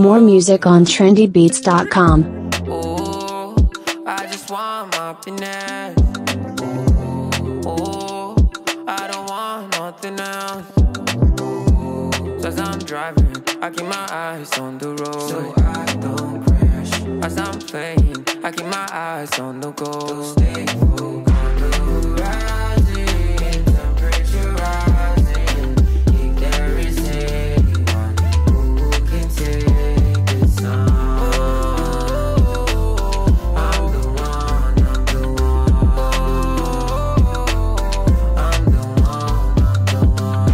More music on trendybeats.com. Oh, I just want my happiness. Oh, I don't want nothing else. So as I'm driving, I keep my eyes on the road, so I don't crash. As I'm playing, I keep my eyes on the goal. So stay focused on the rising, temperature rising. If there is anyone who can take this on, I'm the one, I'm the one. I'm the one, I'm the one.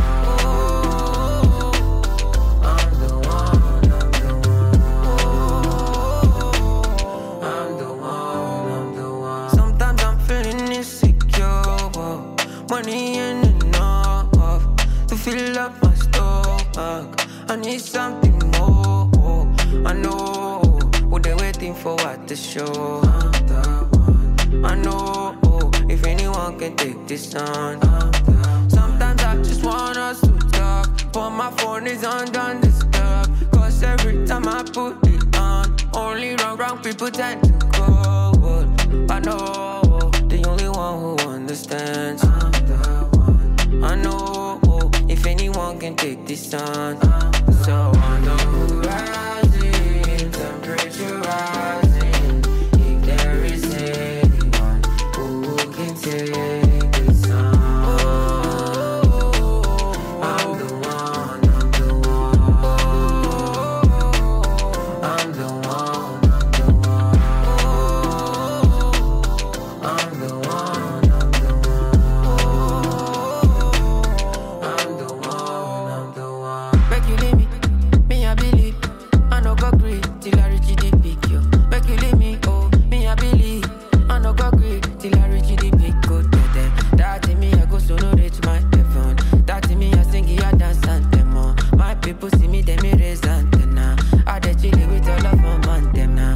I'm the one, I'm the one. I'm the one, I'm the one. Sometimes I'm feeling insecure. Money ain't enough to fill up my stomach. I need something more. I know what they waiting for at the show. I'm the one. I know if anyone can take this on. Sometimes I just want us to talk, but my phone is on don't disturb. Cause every time I put it on, only wrong people tend to call. I know the only one who understands. I'm the one. I know if anyone can take this on. So on the horizon, temperature rising. If there is anyone who can take this on, I'm the one, I'm the one. I'm the one, I'm the one. I'm the one, I'm the one. I'm the one, I'm the one. Make you leave me I believe. I no go great till I reach the peak, yo. Make you leave me, me I believe. I no go great till I reach the peak, go to them. That in me I go so no reach my heaven. That in me I sing I dance and them all. My people see me, them me raise antenna. I dey chill with all of my man them now.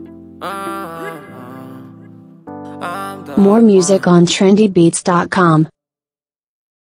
I'm the More music on trendybeats.com.